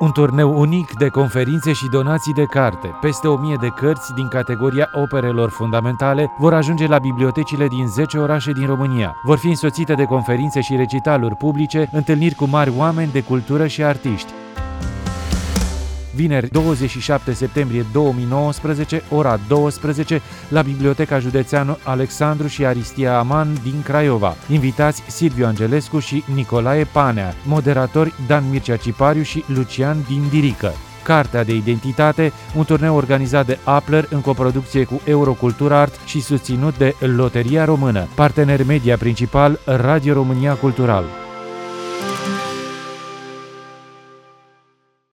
Un turneu unic de conferințe și donații de carte. Peste 1000 de cărți din categoria operelor fundamentale vor ajunge la bibliotecile din 10 orașe din România. Vor fi însoțite de conferințe și recitaluri publice, întâlniri cu mari oameni de cultură și artiști. Vineri 27 septembrie 2019, ora 12, la Biblioteca Județeană Alexandru și Aristia Aman din Craiova. Invitați Silviu Angelescu și Nicolae Panea, moderatori Dan Mircea Cipariu și Lucian Dindirică. Cartea de identitate, un turneu organizat de Appler în coproducție cu Eurocultura Art și susținut de Loteria Română, partener media principal Radio România Cultural.